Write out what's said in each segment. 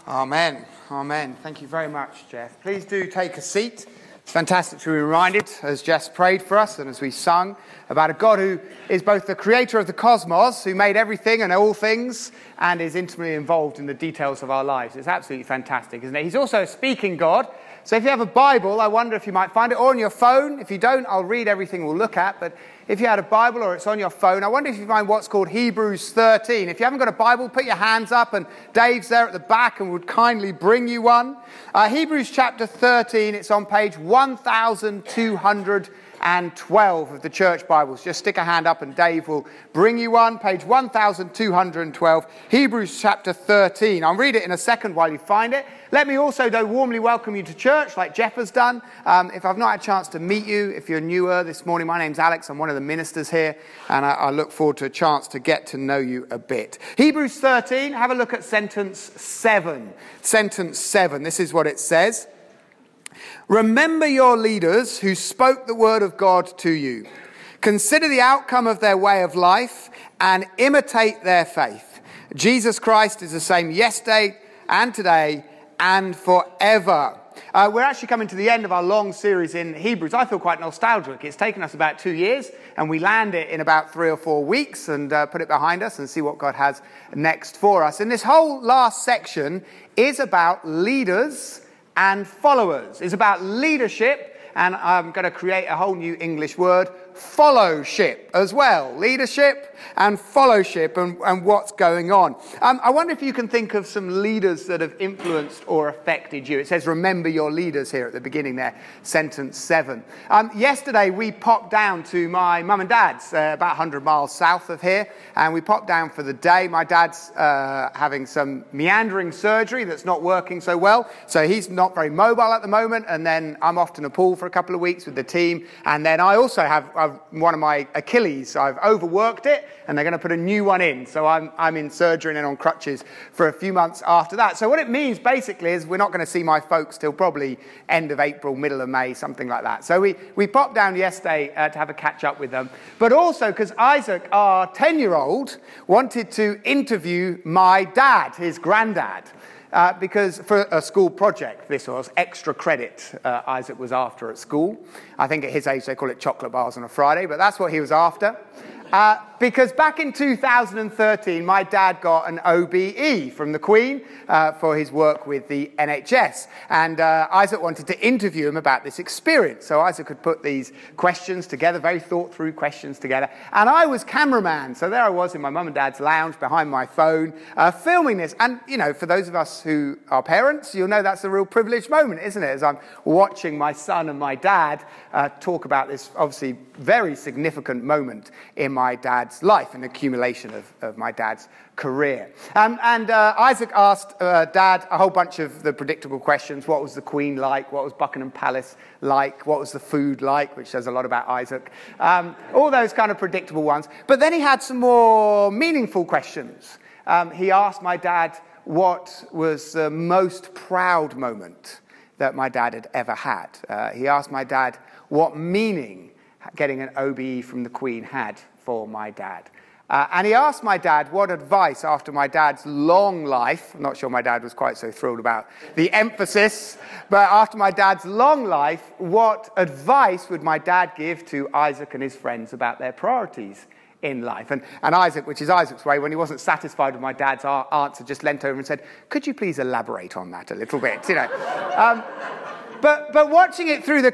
Amen. Amen. Thank you very much, Jeff. Please do take a seat. It's fantastic to be reminded, as Jess prayed for us and as we sung, about a God who is both the creator of the cosmos, who made everything and all things, and is intimately involved in the details of our lives. It's absolutely fantastic, isn't it? He's also a speaking God. So if you have a Bible, I wonder if you might find it, or on your phone. If you don't, I'll read everything we'll look at. But if you had a Bible or it's on your phone, I wonder if you find what's called Hebrews 13. If you haven't got a Bible, put your hands up, and Dave's there at the back and would kindly bring you one. Hebrews chapter 13, it's on page 1212 of the church Bibles. Just stick a hand up and Dave will bring you one. Page 1212, Hebrews chapter 13. I'll read it in a second while you find it. Let me also, though, warmly welcome you to church, like Jeff has done. If I've not had a chance to meet you, if you're newer this morning, my name's Alex. I'm one of the ministers here, and I look forward to a chance to get to know you a bit. Hebrews 13, have a look at sentence 7. Sentence 7, this is what it says. Remember your leaders who spoke the word of God to you. Consider the outcome of their way of life and imitate their faith. Jesus Christ is the same yesterday and today and forever. We're actually coming to the end of our long series in Hebrews. I feel quite nostalgic. It's taken us about 2 years, and we land it in about 3 or 4 weeks and put it behind us and see what God has next for us. And this whole last section is about leaders and followers. It's about leadership, and I'm going to create a whole new English word, fellowship as well. Leadership and fellowship and what's going on. I wonder if you can think of some leaders that have influenced or affected you. It says, remember your leaders here at the beginning there, sentence 7. Yesterday we popped down to my mum and dad's, about 100 miles south of here, and we popped down for the day. My dad's having some meandering surgery that's not working so well, so he's not very mobile at the moment, and then I'm off to Nepal for a couple of weeks with the team, and then I also have one of my Achilles. I've overworked it, and they're going to put a new one in. So I'm in surgery and on crutches for a few months after that. So what it means basically is we're not going to see my folks till probably end of April, middle of May, something like that. So we popped down yesterday to have a catch up with them. But also because Isaac, our 10-year-old, wanted to interview my dad, his granddad. Because for a school project, this was extra credit Isaac was after at school. I think at his age they call it chocolate bars on a Friday, but that's what he was after. Because back in 2013, my dad got an OBE from the Queen for his work with the NHS. And Isaac wanted to interview him about this experience. So Isaac had put these questions together, very thought-through questions together. And I was cameraman. So there I was in my mum and dad's lounge behind my phone, filming this. And, you know, for those of us who are parents, you'll know that's a real privileged moment, isn't it? As I'm watching my son and my dad talk about this, obviously, very significant moment in my dad's life, an accumulation of my dad's career. Isaac asked Dad a whole bunch of the predictable questions. What was the Queen like? What was Buckingham Palace like? What was the food like? Which says a lot about Isaac. All those kind of predictable ones. But then he had some more meaningful questions. He asked my dad what was the most proud moment that my dad had ever had. He asked my dad what meaning getting an OBE from the Queen had for my dad. And he asked my dad what advice after my dad's long life, I'm not sure my dad was quite so thrilled about the emphasis, but after my dad's long life, what advice would my dad give to Isaac and his friends about their priorities in life? And Isaac, which is Isaac's way, when he wasn't satisfied with my dad's answer, just leant over and said, could you please elaborate on that a little bit, you know? But watching it through the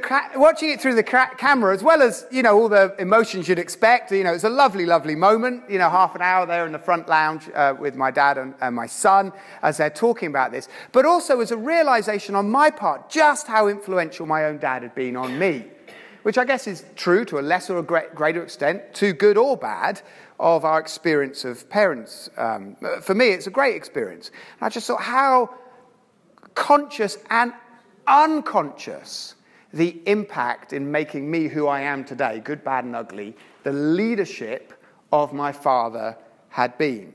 camera, as well as, you know, all the emotions you'd expect, you know, it's a lovely, lovely moment, you know, half an hour there in the front lounge with my dad and my son as they're talking about this. But also as a realization on my part, just how influential my own dad had been on me, which I guess is true to a lesser or greater extent, to good or bad, of our experience of parents. For me, it's a great experience. And I just thought how conscious and unconscious the impact in making me who I am today, good, bad, and ugly, the leadership of my father had been.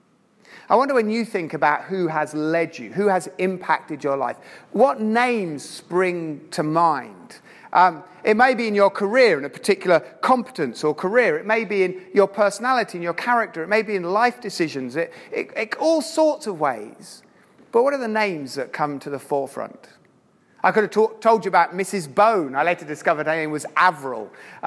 I wonder when you think about who has led you, who has impacted your life, what names spring to mind? It may be in your career, in a particular competence or career. It may be in your personality, in your character. It may be in life decisions. It all sorts of ways. But what are the names that come to the forefront? I could have told you about Mrs. Bone. I later discovered her name was Avril.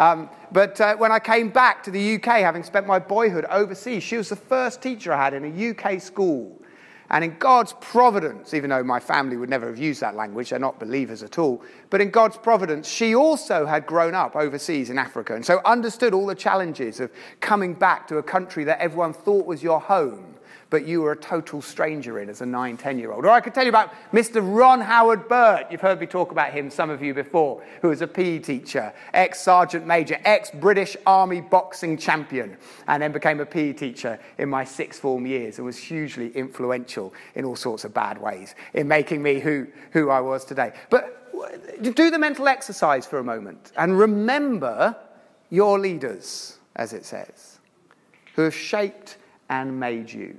But when I came back to the UK, having spent my boyhood overseas, she was the first teacher I had in a UK school. And in God's providence, even though my family would never have used that language, they're not believers at all, but in God's providence, she also had grown up overseas in Africa and so understood all the challenges of coming back to a country that everyone thought was your home, but you were a total stranger in as a 9, 10-year-old. Or I could tell you about Mr. Ron Howard Burt. You've heard me talk about him, some of you before, who was a PE teacher, ex-sergeant major, ex-British Army boxing champion, and then became a PE teacher in my sixth form years and was hugely influential in all sorts of bad ways in making me who I was today. But do the mental exercise for a moment and remember your leaders, as it says, who have shaped and made you.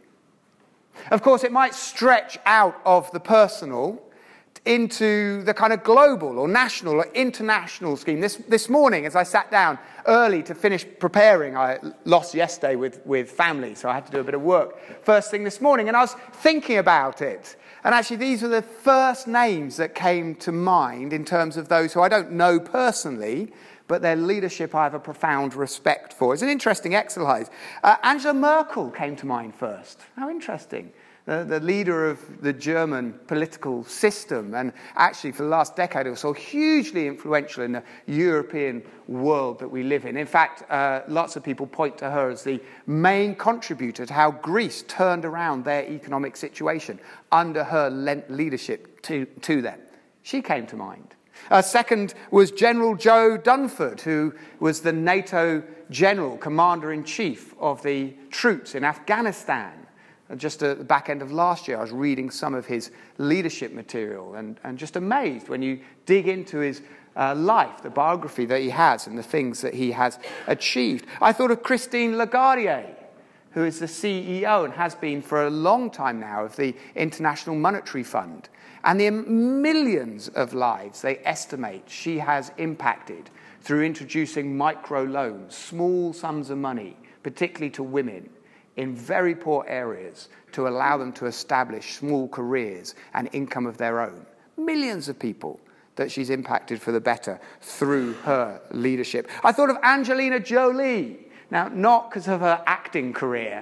Of course, it might stretch out of the personal into the kind of global or national or international scheme. This morning, as I sat down early to finish preparing, I lost yesterday with family, so I had to do a bit of work first thing this morning, and I was thinking about it. And actually, these were the first names that came to mind in terms of those who I don't know personally, but their leadership I have a profound respect for. It's an interesting exercise. Angela Merkel came to mind first. How interesting. The leader of the German political system, and actually for the last decade or so, hugely influential in the European world that we live in. In fact, lots of people point to her as the main contributor to how Greece turned around their economic situation under her leadership to them. She came to mind. Second was General Joe Dunford, who was the NATO general, commander-in-chief of the troops in Afghanistan. Just at the back end of last year, I was reading some of his leadership material and just amazed when you dig into his life, the biography that he has and the things that he has achieved. I thought of Christine Lagarde, who is the CEO and has been for a long time now of the International Monetary Fund. And the millions of lives they estimate she has impacted through introducing microloans, small sums of money, particularly to women in very poor areas, to allow them to establish small careers and income of their own. Millions of people that she's impacted for the better through her leadership. I thought of Angelina Jolie. Now, not because of her acting career,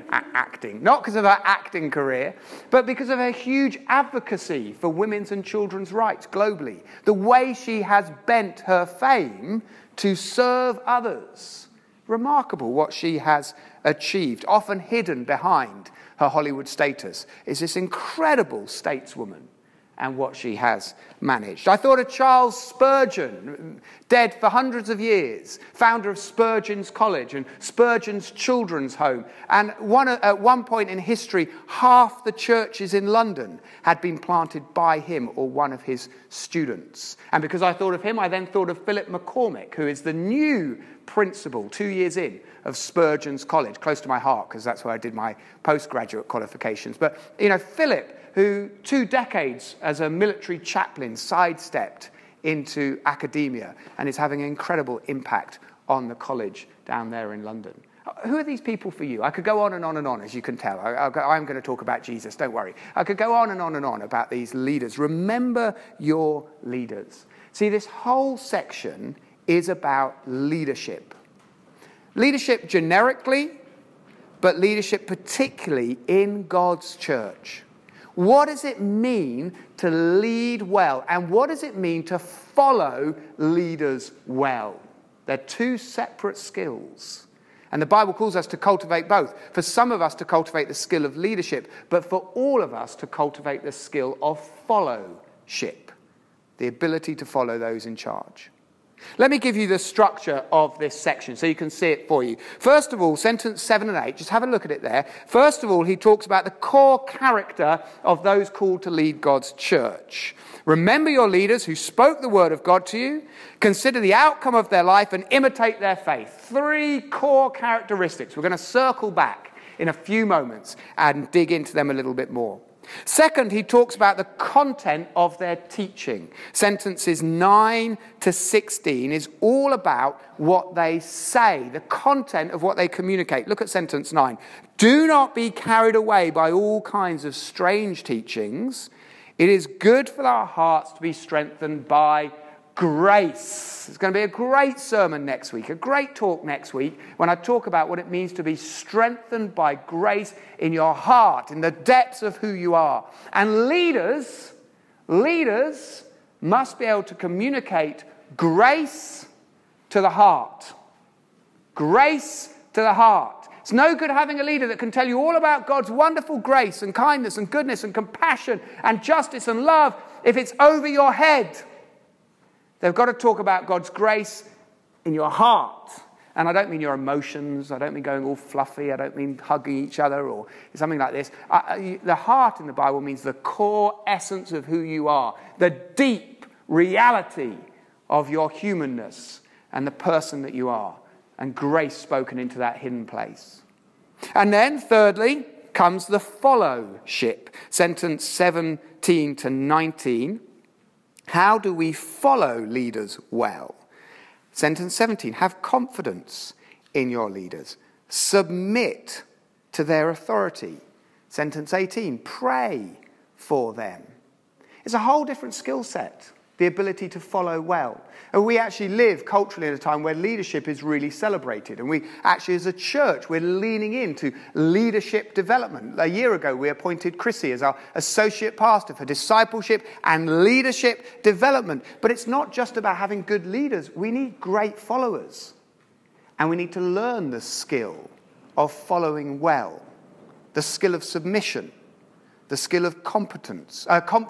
but because of her huge advocacy for women's and children's rights globally. The way she has bent her fame to serve others. Remarkable what she has achieved, often hidden behind her Hollywood status, is this incredible stateswoman and what she has managed. I thought of Charles Spurgeon, dead for hundreds of years, founder of Spurgeon's College and Spurgeon's Children's Home. And at one point in history, half the churches in London had been planted by him or one of his students. And because I thought of him, I then thought of Philip McCormick, who is the new principal, 2 years in, of Spurgeon's College, close to my heart, because that's where I did my postgraduate qualifications. But, Philip, who 2 decades as a military chaplain sidestepped into academia and is having an incredible impact on the college down there in London. Who are these people for you? I could go on and on and on, as you can tell. I'm going to talk about Jesus, don't worry. I could go on and on and on about these leaders. Remember your leaders. See, this whole section is about leadership. Leadership generically, but leadership particularly in God's church. What does it mean to lead well? And what does it mean to follow leaders well? They're 2 separate skills. And the Bible calls us to cultivate both. For some of us to cultivate the skill of leadership, but for all of us to cultivate the skill of followship, the ability to follow those in charge. Let me give you the structure of this section so you can see it for you. First of all, sentence 7 and 8, just have a look at it there. First of all, he talks about the core character of those called to lead God's church. Remember your leaders who spoke the word of God to you. Consider the outcome of their life and imitate their faith. 3 core characteristics. We're going to circle back in a few moments and dig into them a little bit more. Second, he talks about the content of their teaching. Sentences 9 to 16 is all about what they say, the content of what they communicate. Look at sentence 9. Do not be carried away by all kinds of strange teachings. It is good for our hearts to be strengthened by grace. It's going to be a great sermon next week, a great talk next week when I talk about what it means to be strengthened by grace in your heart, in the depths of who you are. And leaders must be able to communicate grace to the heart. Grace to the heart. It's no good having a leader that can tell you all about God's wonderful grace and kindness and goodness and compassion and justice and love if it's over your head. They've got to talk about God's grace in your heart. And I don't mean your emotions. I don't mean going all fluffy. I don't mean hugging each other or something like this. The heart in the Bible means the core essence of who you are. The deep reality of your humanness and the person that you are. And grace spoken into that hidden place. And then, thirdly, comes the fellowship. Sentence 17 to 19. How do we follow leaders well? Sentence 17, have confidence in your leaders. Submit to their authority. Sentence 18, pray for them. It's a whole different skill set, the ability to follow well. And we actually live culturally in a time where leadership is really celebrated. And we actually, as a church, we're leaning into leadership development. A year ago, we appointed Chrissy as our associate pastor for discipleship and leadership development. But it's not just about having good leaders. We need great followers. And we need to learn the skill of following well, the skill of submission, the skill of confidence,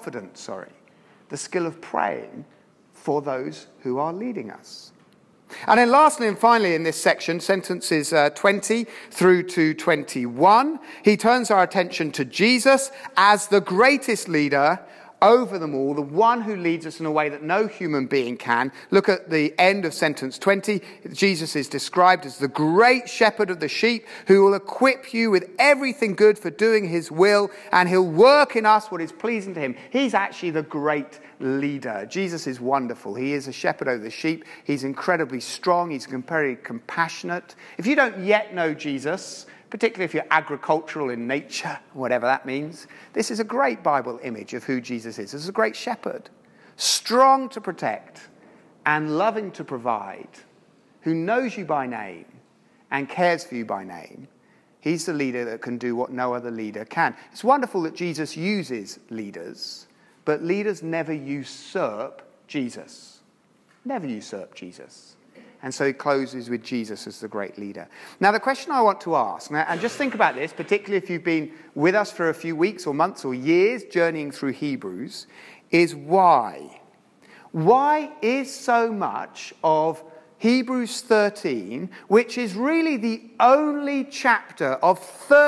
the skill of praying for those who are leading us. And then lastly and finally in this section, sentences 20 through to 21, he turns our attention to Jesus as the greatest leader over them all, the one who leads us in a way that no human being can. Look at the end of sentence 20. Jesus is described as the great shepherd of the sheep who will equip you with everything good for doing his will, and he'll work in us what is pleasing to him. He's actually the great leader. Jesus is wonderful. He is a shepherd over the sheep. He's incredibly strong. He's very compassionate. If you don't yet know Jesus, particularly if you're agricultural in nature, whatever that means, this is a great Bible image of who Jesus is. This is a great shepherd, strong to protect and loving to provide, who knows you by name and cares for you by name. He's the leader that can do what no other leader can. It's wonderful that Jesus uses leaders, but leaders never usurp Jesus. Never usurp Jesus. And so he closes with Jesus as the great leader. Now, the question I want to ask, and just think about this, particularly if you've been with us for a few weeks or months or years journeying through Hebrews, is why? Why is so much of Hebrews 13, which is really the only chapter of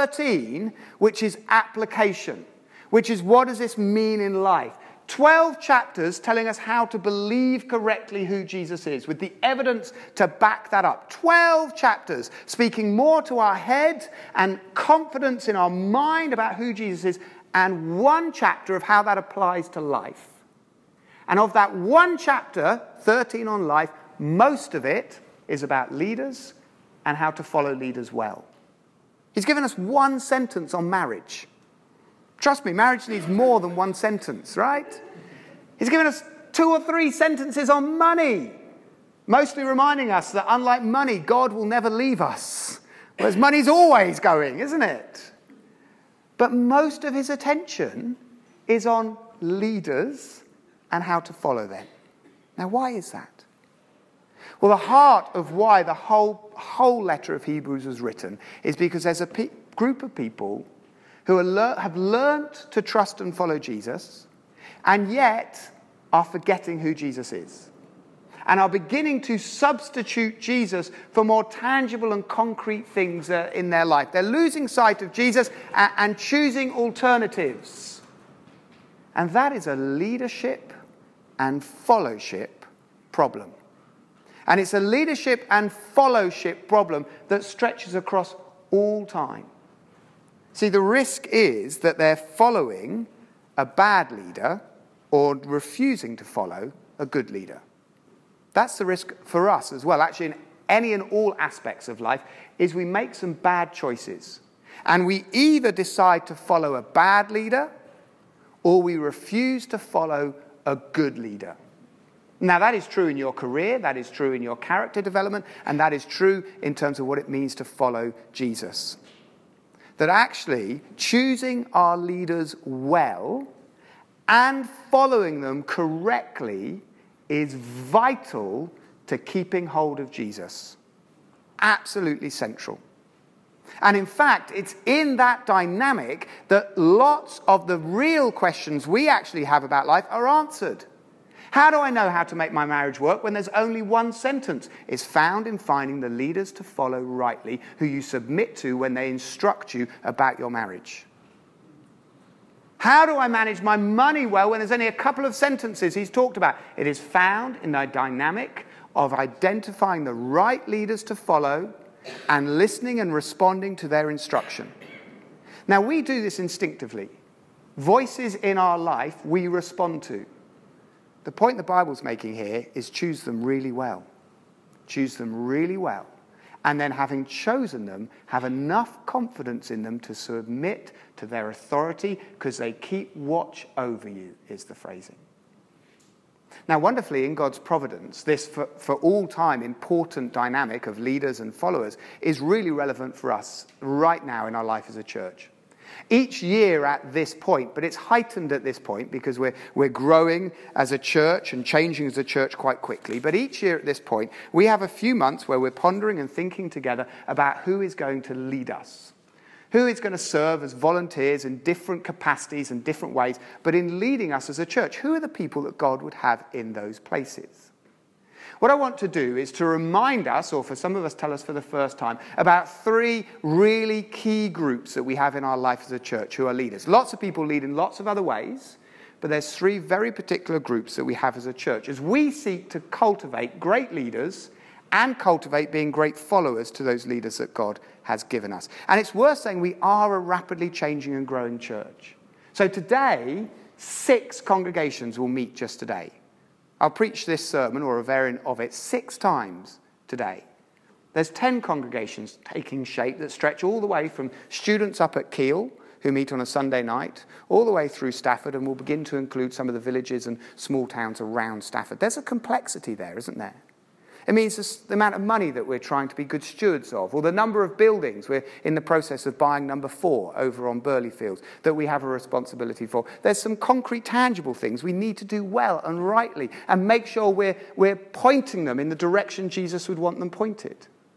13 which is application, which is what does this mean in life? 12 chapters telling us how to believe correctly who Jesus is, with the evidence to back that up. 12 chapters speaking more to our head and confidence in our mind about who Jesus is, and one chapter of how that applies to life. And of that one chapter, 13 on life, most of it is about leaders and how to follow leaders well. He's given us one sentence on marriage. Trust me, marriage needs more than one sentence, right? He's given us 2 or 3 sentences on money, mostly reminding us that unlike money, God will never leave us. Whereas money's always going, isn't it? But most of his attention is on leaders and how to follow them. Now, why is that? Well, the heart of why the whole letter of Hebrews was written is because there's a group of people who have learnt to trust and follow Jesus, and yet are forgetting who Jesus is, and are beginning to substitute Jesus for more tangible and concrete things in their life. They're losing sight of Jesus and choosing alternatives. And that is a leadership and fellowship problem. And it's a leadership and fellowship problem that stretches across all time. See, the risk is that they're following a bad leader or refusing to follow a good leader. That's the risk for us as well. Actually, in any and all aspects of life, is we make some bad choices. And we either decide to follow a bad leader or we refuse to follow a good leader. Now, that is true in your career, that is true in your character development, and that is true in terms of what it means to follow Jesus. That actually choosing our leaders well and following them correctly is vital to keeping hold of Jesus. Absolutely central. And in fact, it's in that dynamic that lots of the real questions we actually have about life are answered. How do I know how to make my marriage work when there's only one sentence? It's found in finding the leaders to follow rightly, who you submit to when they instruct you about your marriage. How do I manage my money well when there's only a couple of sentences he's talked about? It is found in the dynamic of identifying the right leaders to follow and listening and responding to their instruction. Now, we do this instinctively. Voices in our life we respond to. The point the Bible's making here is choose them really well. Choose them really well. And then having chosen them, have enough confidence in them to submit to their authority because they keep watch over you, is the phrasing. Now, wonderfully, in God's providence, this for all time important dynamic of leaders and followers is really relevant for us right now in our life as a church. Each year at this point, but it's heightened at this point because we're growing as a church and changing as a church quite quickly. But each year at this point, we have a few months where we're pondering and thinking together about who is going to lead us. Who is going to serve as volunteers in different capacities and different ways, but in leading us as a church. Who are the people that God would have in those places? What I want to do is to remind us, or for some of us tell us for the first time, about three really key groups that we have in our life as a church who are leaders. Lots of people lead in lots of other ways, but there's three very particular groups that we have as a church as we seek to cultivate great leaders and cultivate being great followers to those leaders that God has given us. And it's worth saying we are a rapidly changing and growing church. So today, 6 congregations will meet just today. I'll preach this sermon, or a variant of it, 6 times today. There's 10 congregations taking shape that stretch all the way from students up at Keele, who meet on a Sunday night, all the way through Stafford, and will begin to include some of the villages and small towns around Stafford. There's a complexity there, isn't there? It means the amount of money that we're trying to be good stewards of, or the number of buildings. We're in the process of buying number 4 over on Burley Fields that we have a responsibility for. There's some concrete, tangible things we need to do well and rightly and make sure we're pointing them in the direction Jesus would want them pointed.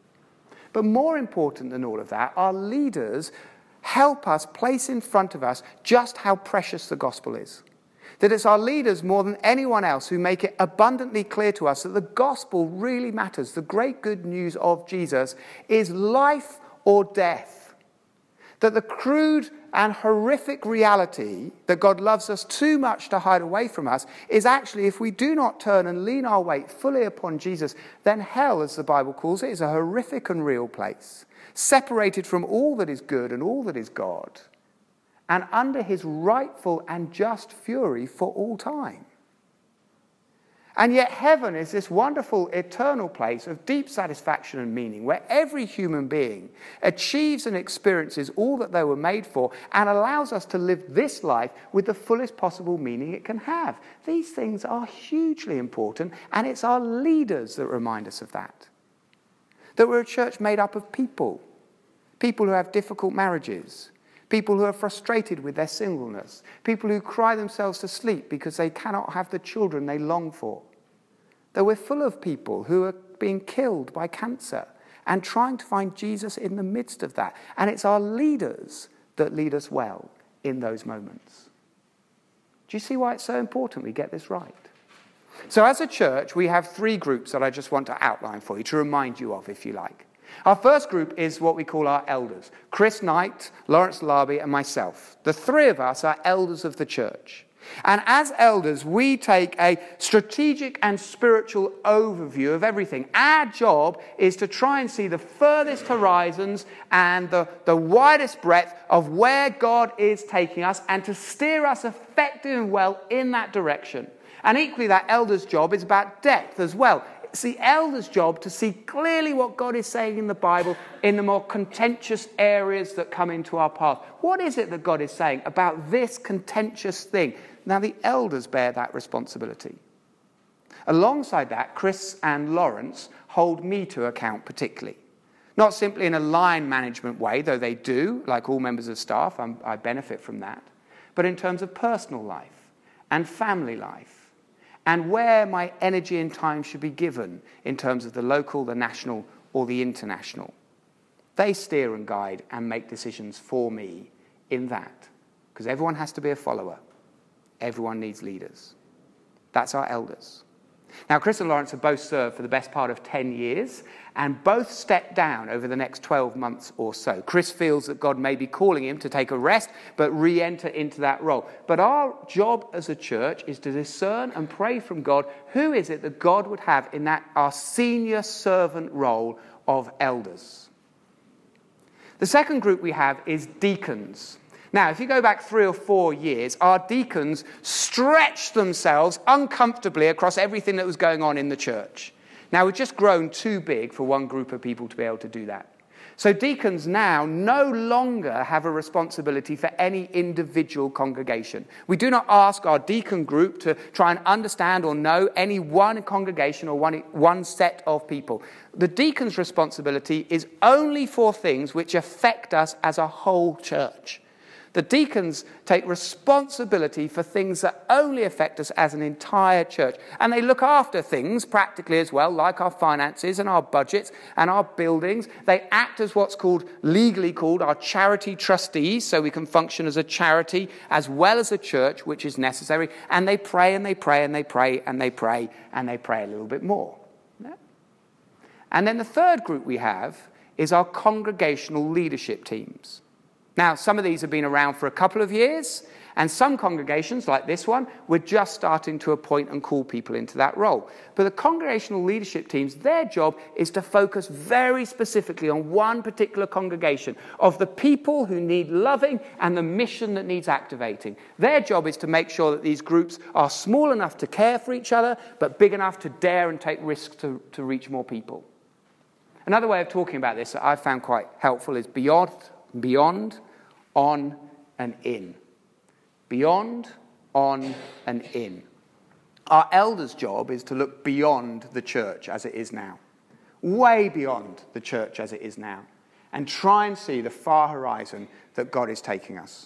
But more important than all of that, our leaders help us place in front of us just how precious the gospel is. That it's our leaders more than anyone else who make it abundantly clear to us that the gospel really matters. The great good news of Jesus is life or death. That the crude and horrific reality that God loves us too much to hide away from us is actually, if we do not turn and lean our weight fully upon Jesus, then hell, as the Bible calls it, is a horrific and real place, separated from all that is good and all that is God, and under his rightful and just fury for all time. And yet heaven is this wonderful eternal place of deep satisfaction and meaning where every human being achieves and experiences all that they were made for and allows us to live this life with the fullest possible meaning it can have. These things are hugely important, and it's our leaders that remind us of that. That we're a church made up of people who have difficult marriages, people who are frustrated with their singleness, people who cry themselves to sleep because they cannot have the children they long for. That we're full of people who are being killed by cancer and trying to find Jesus in the midst of that. And it's our leaders that lead us well in those moments. Do you see why it's so important we get this right? So as a church, we have 3 groups that I just want to outline for you, to remind you of, if you like. Our first group is what we call our elders. Chris Knight, Lawrence Larby, and myself. The 3 of us are elders of the church. And as elders, we take a strategic and spiritual overview of everything. Our job is to try and see the furthest horizons and the widest breadth of where God is taking us and to steer us effectively and well in that direction. And equally, that elder's job is about depth as well. It's the elder's job to see clearly what God is saying in the Bible in the more contentious areas that come into our path. What is it that God is saying about this contentious thing? Now, the elders bear that responsibility. Alongside that, Chris and Lawrence hold me to account particularly. Not simply in a line management way, though they do, like all members of staff, I benefit from that, but in terms of personal life and family life, and where my energy and time should be given in terms of the local, the national, or the international. They steer and guide and make decisions for me in that, because everyone has to be a follower. Everyone needs leaders. That's our elders. Now, Chris and Lawrence have both served for the best part of 10 years and both step down over the next 12 months or so. Chris feels that God may be calling him to take a rest but re-enter into that role. But our job as a church is to discern and pray from God who is it that God would have in that our senior servant role of elders. The second group we have is deacons. Now, if you go back 3 or 4 years, our deacons stretched themselves uncomfortably across everything that was going on in the church. Now, we've just grown too big for one group of people to be able to do that. So deacons now no longer have a responsibility for any individual congregation. We do not ask our deacon group to try and understand or know any one congregation or one set of people. The deacon's responsibility is only for things which affect us as a whole church. The deacons take responsibility for things that only affect us as an entire church. And they look after things practically as well, like our finances and our budgets and our buildings. They act as what's legally called our charity trustees, so we can function as a charity as well as a church, which is necessary. And they pray and they pray and they pray and they pray and they pray a little bit more. Yeah? And then the third group we have is our congregational leadership teams. Now, some of these have been around for a couple of years, and some congregations, like this one, we're just starting to appoint and call people into that role. But the congregational leadership teams, their job is to focus very specifically on one particular congregation of the people who need loving and the mission that needs activating. Their job is to make sure that these groups are small enough to care for each other, but big enough to dare and take risks to reach more people. Another way of talking about this that I've found quite helpful is beyond, on, and in. Beyond, on, and in. Our elders' job is to look beyond the church as it is now. Way beyond the church as it is now. And try and see the far horizon that God is taking us.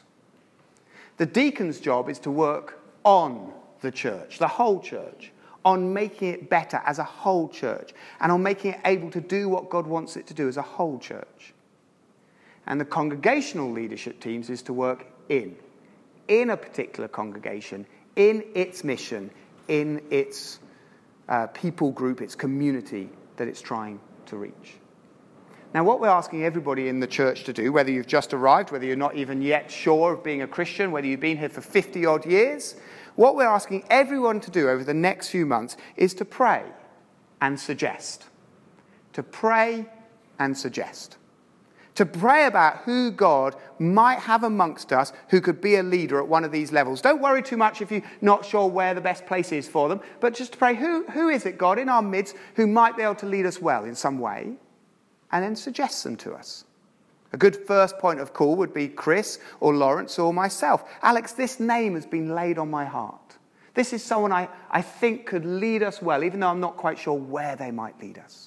The deacon's job is to work on the church, the whole church, on making it better as a whole church, and on making it able to do what God wants it to do as a whole church. And the congregational leadership teams is to work in a particular congregation, in its mission, in its people group, its community that it's trying to reach. Now, what we're asking everybody in the church to do, whether you've just arrived, whether you're not even yet sure of being a Christian, whether you've been here for 50-odd years, what we're asking everyone to do over the next few months is to pray and suggest. To pray and suggest. To pray about who God might have amongst us who could be a leader at one of these levels. Don't worry too much if you're not sure where the best place is for them, but just to pray, who is it, God, in our midst who might be able to lead us well in some way, and then suggest them to us. A good first point of call would be Chris or Lawrence or myself. Alex, this name has been laid on my heart. This is someone I think could lead us well, even though I'm not quite sure where they might lead us.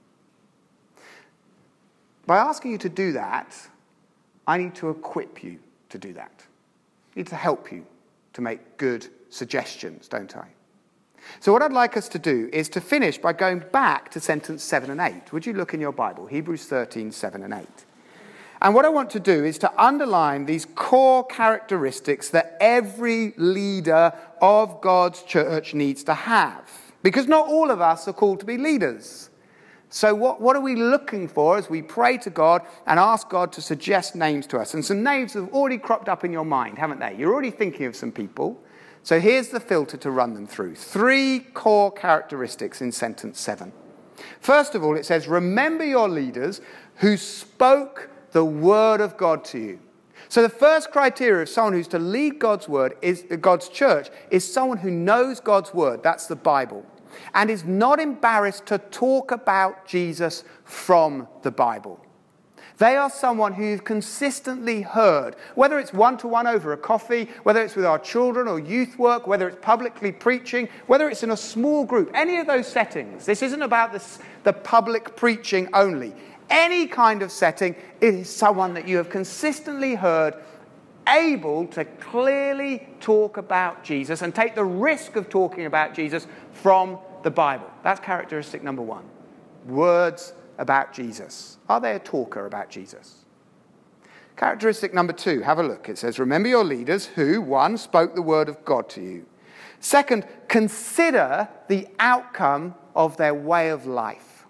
By asking you to do that, I need to equip you to do that. I need to help you to make good suggestions, don't I? So what I'd like us to do is to finish by going back to sentence 7 and 8. Would you look in your Bible, Hebrews 13, 7 and 8. And what I want to do is to underline these core characteristics that every leader of God's church needs to have. Because not all of us are called to be leaders. So what are we looking for as we pray to God and ask God to suggest names to us? And some names have already cropped up in your mind, haven't they? You're already thinking of some people. So here's the filter to run them through. 3 core characteristics in sentence 7. First of all, it says, remember your leaders who spoke the word of God to you. So the first criteria of someone who's to lead God's church is someone who knows God's word, that's the Bible, and is not embarrassed to talk about Jesus from the Bible. They are someone who you've consistently heard, whether it's one-to-one over a coffee, whether it's with our children or youth work, whether it's publicly preaching, whether it's in a small group, any of those settings. This isn't about the public preaching only. Any kind of setting, it is someone that you have consistently heard able to clearly talk about Jesus and take the risk of talking about Jesus from the Bible. That's characteristic number 1. Words about Jesus. Are they a talker about Jesus? Characteristic number 2, have a look. It says, remember your leaders who, 1, spoke the word of God to you. 2, consider the outcome of their way of life.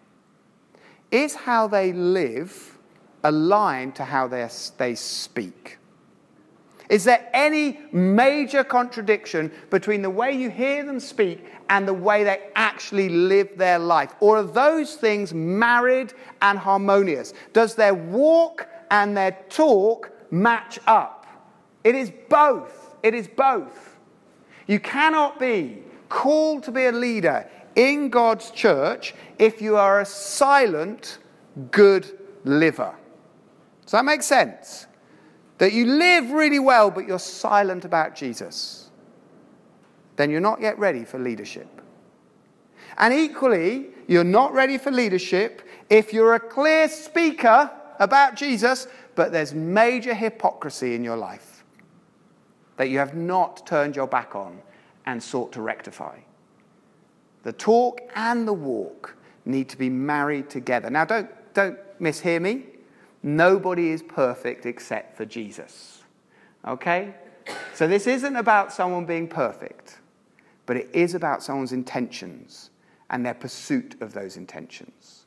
Is how they live aligned to how they speak? Is there any major contradiction between the way you hear them speak and the way they actually live their life? Or are those things married and harmonious? Does their walk and their talk match up? It is both. It is both. You cannot be called to be a leader in God's church if you are a silent, good liver. Does that make sense? That you live really well, but you're silent about Jesus, then you're not yet ready for leadership. And equally, you're not ready for leadership if you're a clear speaker about Jesus, but there's major hypocrisy in your life that you have not turned your back on and sought to rectify. The talk and the walk need to be married together. Now, don't mishear me. Nobody is perfect except for Jesus. Okay? So this isn't about someone being perfect, but it is about someone's intentions and their pursuit of those intentions.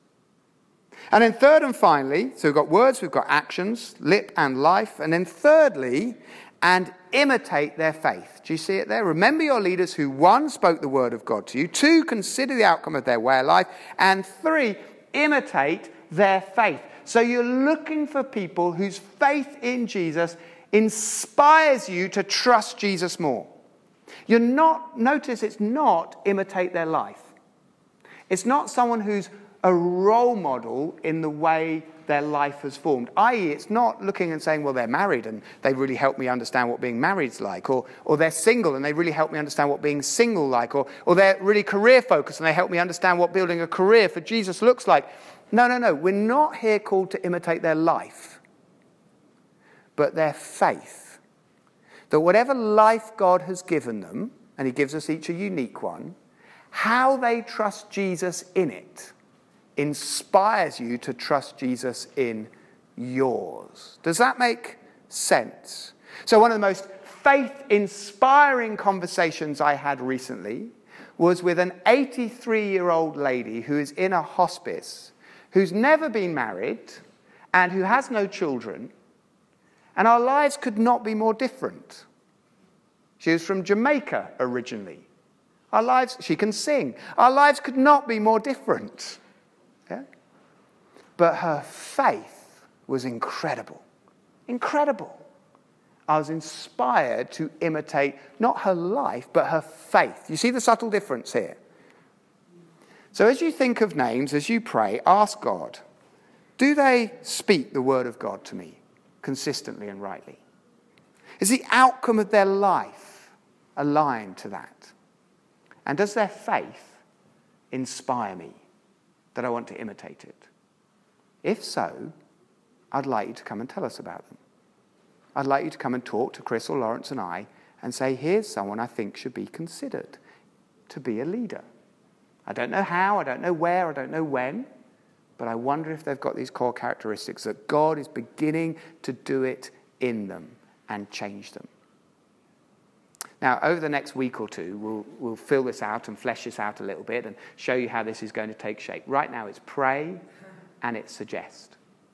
And then third and finally, so we've got words, we've got actions, lip and life. And then thirdly, and imitate their faith. Do you see it there? Remember your leaders who, 1, spoke the word of God to you, 2, consider the outcome of their way of life, and 3, imitate their faith. So you're looking for people whose faith in Jesus inspires you to trust Jesus more. Notice it's not imitate their life. It's not someone who's a role model in the way their life has formed. I.e., it's not looking and saying, well, they're married and they really help me understand what being married's like. Or they're single and they really help me understand what being single like. Or they're really career focused and they help me understand what building a career for Jesus looks like. No. We're not here called to imitate their life, but their faith. That whatever life God has given them, and he gives us each a unique one, how they trust Jesus in it inspires you to trust Jesus in yours. Does that make sense? So one of the most faith-inspiring conversations I had recently was with an 83-year-old lady who is in a hospice, who's never been married and who has no children, and our lives could not be more different. She was from Jamaica originally. She can sing. Our lives could not be more different. Yeah? But her faith was incredible. Incredible. I was inspired to imitate not her life, but her faith. You see the subtle difference here? So as you think of names, as you pray, ask God, do they speak the word of God to me consistently and rightly? Is the outcome of their life aligned to that? And does their faith inspire me that I want to imitate it? If so, I'd like you to come and tell us about them. I'd like you to come and talk to Chris or Lawrence and I and say, here's someone I think should be considered to be a leader. I don't know how, I don't know where, I don't know when, but I wonder if they've got these core characteristics that God is beginning to do it in them and change them. Now, over the next week or two, we'll fill this out and flesh this out a little bit and show you how this is going to take shape. Right now, it's pray and it's suggest.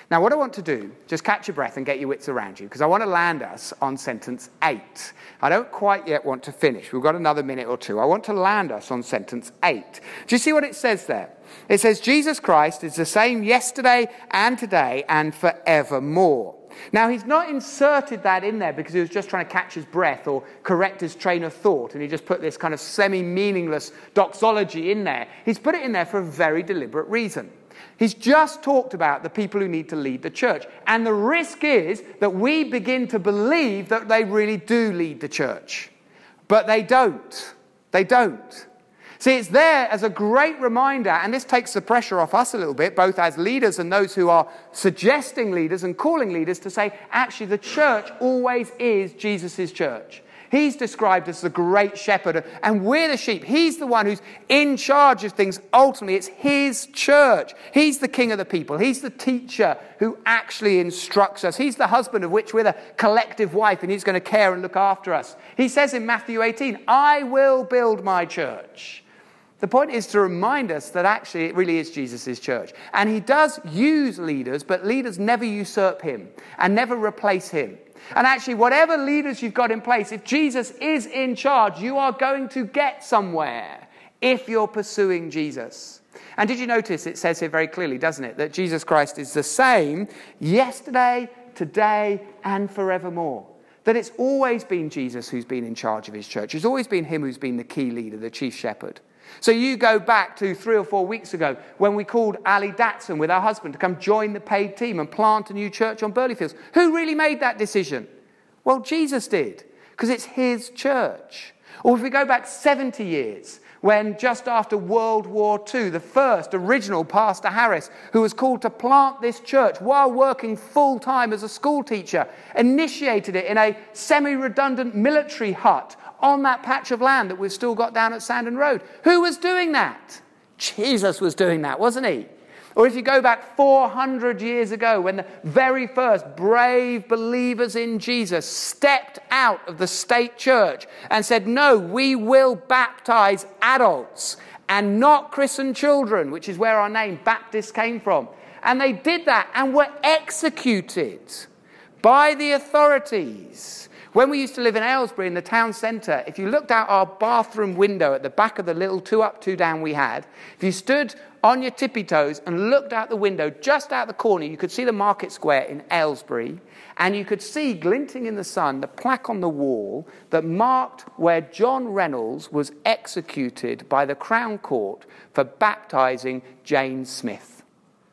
Now, what I want to do, just catch your breath and get your wits around you, because I want to land us on sentence 8. I don't quite yet want to finish. We've got another minute or two. I want to land us on sentence 8. Do you see what it says there? It says, Jesus Christ is the same yesterday and today and forevermore. Now, he's not inserted that in there because he was just trying to catch his breath or correct his train of thought, and he just put this kind of semi-meaningless doxology in there. He's put it in there for a very deliberate reason. He's just talked about the people who need to lead the church. And the risk is that we begin to believe that they really do lead the church. But they don't. They don't. See, it's there as a great reminder, and this takes the pressure off us a little bit, both as leaders and those who are suggesting leaders and calling leaders, to say, actually, the church always is Jesus' church. He's described as the great shepherd, and we're the sheep. He's the one who's in charge of things. Ultimately, it's his church. He's the king of the people. He's the teacher who actually instructs us. He's the husband of which we're the collective wife, and he's going to care and look after us. He says in Matthew 18, I will build my church. The point is to remind us that actually it really is Jesus' church. And he does use leaders, but leaders never usurp him and never replace him. And actually, whatever leaders you've got in place, if Jesus is in charge, you are going to get somewhere if you're pursuing Jesus. And did you notice it says here very clearly, doesn't it, that Jesus Christ is the same yesterday, today, and forevermore. That it's always been Jesus who's been in charge of his church. It's always been him who's been the key leader, the chief shepherd. So you go back to 3 or 4 weeks ago when we called Ali Datson with her husband to come join the paid team and plant a new church on Burley Fields. Who really made that decision? Well, Jesus did, because it's his church. Or if we go back 70 years, when just after World War II, the first original Pastor Harris, who was called to plant this church while working full-time as a school teacher, initiated it in a semi-redundant military hut on that patch of land that we've still got down at Sandon Road. Who was doing that? Jesus was doing that, wasn't he? Or if you go back 400 years ago, when the very first brave believers in Jesus stepped out of the state church and said, no, we will baptize adults and not christen children, which is where our name Baptist came from. And they did that and were executed by the authorities. When we used to live in Aylesbury in the town centre, if you looked out our bathroom window at the back of the little 2 up, 2 down we had, if you stood on your tippy toes and looked out the window, just out the corner, you could see the market square in Aylesbury, and you could see, glinting in the sun, the plaque on the wall that marked where John Reynolds was executed by the Crown Court for baptising Jane Smith.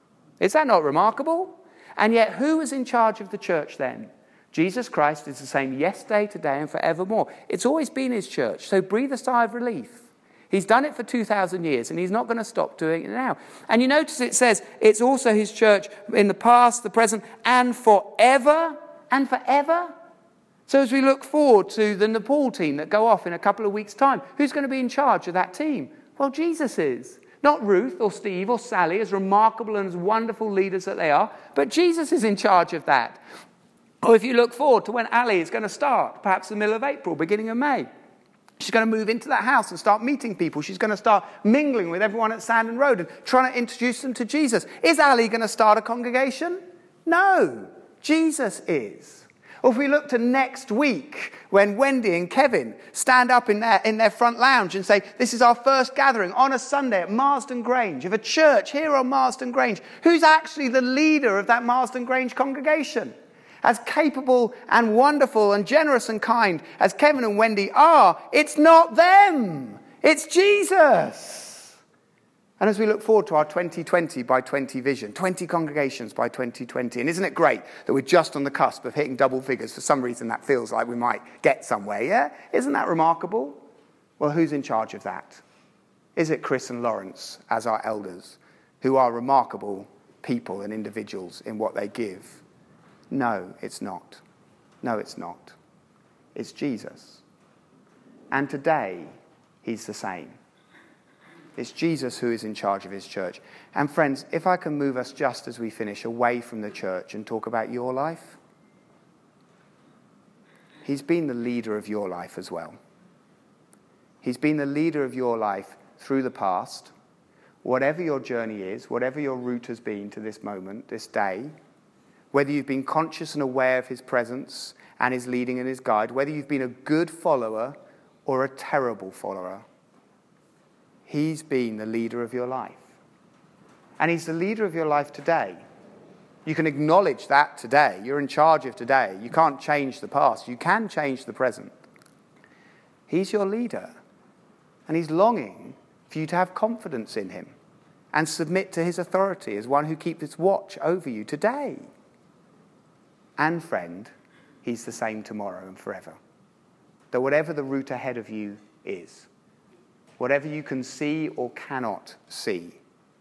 Is that not remarkable? And yet, who was in charge of the church then? Jesus Christ is the same yesterday, today, and forevermore. It's always been his church, so breathe a sigh of relief. He's done it for 2,000 years, and he's not going to stop doing it now. And you notice it says it's also his church in the past, the present, and forever and forever. So as we look forward to the Nepal team that go off in a couple of weeks' time, who's going to be in charge of that team? Well, Jesus is. Not Ruth or Steve or Sally, as remarkable and as wonderful leaders that they are, but Jesus is in charge of that. Or if you look forward to when Ali is going to start, perhaps the middle of April, beginning of May. She's going to move into that house and start meeting people. She's going to start mingling with everyone at Sandon Road and trying to introduce them to Jesus. Is Ali going to start a congregation? No, Jesus is. Or if we look to next week, when Wendy and Kevin stand up in their front lounge and say, this is our first gathering on a Sunday at Marsden Grange, of a church here on Marsden Grange, who's actually the leader of that Marsden Grange congregation? As capable and wonderful and generous and kind as Kevin and Wendy are, it's not them. It's Jesus. And as we look forward to our 2020 by 20 vision, 20 congregations by 2020, and isn't it great that we're just on the cusp of hitting double figures? For some reason that feels like we might get somewhere, yeah? Isn't that remarkable? Well, who's in charge of that? Is it Chris and Lawrence as our elders, who are remarkable people and individuals in what they give? No, it's not. No, it's not. It's Jesus. And today, he's the same. It's Jesus who is in charge of his church. And friends, if I can move us just as we finish away from the church and talk about your life, he's been the leader of your life as well. He's been the leader of your life through the past. Whatever your journey is, whatever your route has been to this moment, this day, whether you've been conscious and aware of his presence and his leading and his guide, whether you've been a good follower or a terrible follower, he's been the leader of your life. And he's the leader of your life today. You can acknowledge that today. You're in charge of today. You can't change the past. You can change the present. He's your leader. And he's longing for you to have confidence in him and submit to his authority as one who keeps his watch over you today. And friend, he's the same tomorrow and forever. That whatever the route ahead of you is, whatever you can see or cannot see.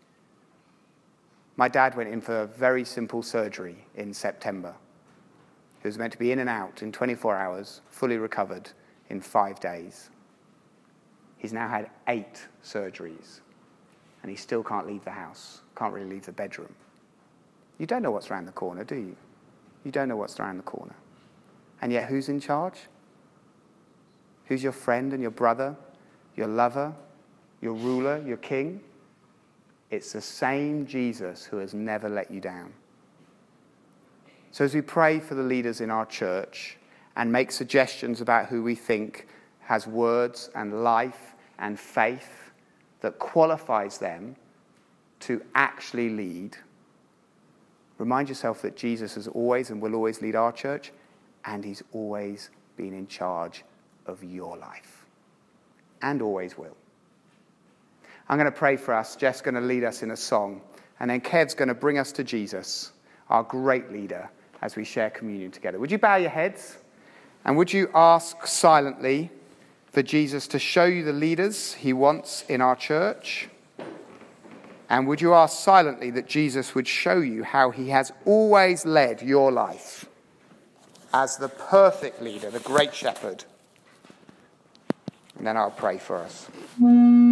My dad went in for a very simple surgery in September. He was meant to be in and out in 24 hours, fully recovered in 5 days. He's now had 8 surgeries, and he still can't leave the house, can't really leave the bedroom. You don't know what's around the corner, do you? You don't know what's around the corner. And yet, who's in charge? Who's your friend and your brother, your lover, your ruler, your king? It's the same Jesus who has never let you down. So as we pray for the leaders in our church and make suggestions about who we think has words and life and faith that qualifies them to actually lead, remind yourself that Jesus has always and will always lead our church, and he's always been in charge of your life, and always will. I'm going to pray for us. Jeff's going to lead us in a song, and then Kev's going to bring us to Jesus, our great leader, as we share communion together. Would you bow your heads? And would you ask silently for Jesus to show you the leaders he wants in our church? And would you ask silently that Jesus would show you how he has always led your life as the perfect leader, the great shepherd? And then I'll pray for us.